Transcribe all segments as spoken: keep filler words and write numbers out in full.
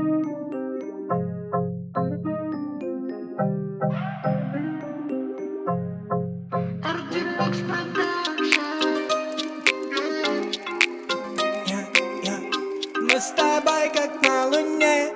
Yeah, yeah. Мы с тобой как на луне,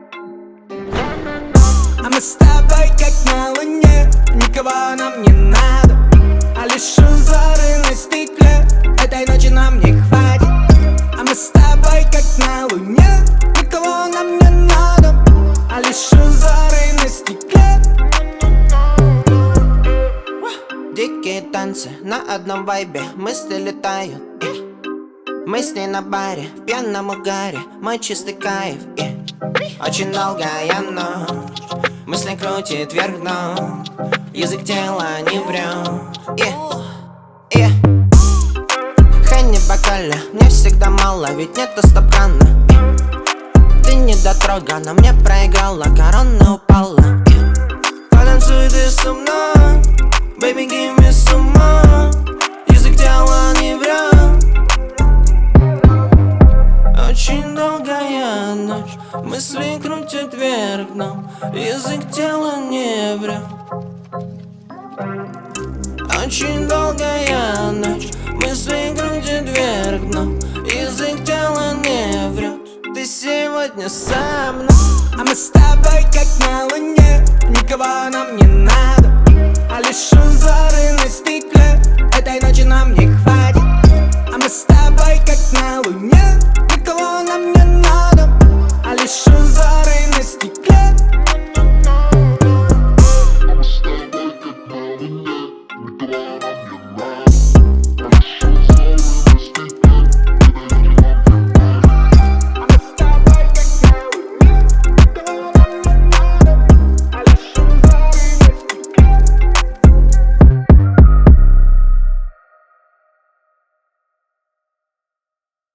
а мы с тобой как на луне. Никого нам не надо, а лишь узоры на стекле. Этой ночи нам не хватит. А мы с тобой как на луне. Никого нам не надо, а лишь узоры на стекле. Дикие танцы на одном вайбе, мысли летают, и мы с ней на баре, в пьяном угаре, мой чистый кайф, и очень долгая ночь, мысли крутит вверх-дном, язык тела не врет, и, и Хенни в бокале, мне всегда мало, ведь нету стакана, и ты недотрогана, мне проиграла, корона упала, и потанцуй ты со мной. Baby, give me some more. Язык тела не врет. Очень долгая ночь, мысли крутят вверх дном, язык тела не врет. Очень долгая ночь, мысли крутят вверх дном, язык тела не врет. Ты сегодня со мной, а мы с тобой как на луне. Никого нам не надо, а лишь узоры на стекле. Этой ночи нам не хватит. А мы с тобой как на луне.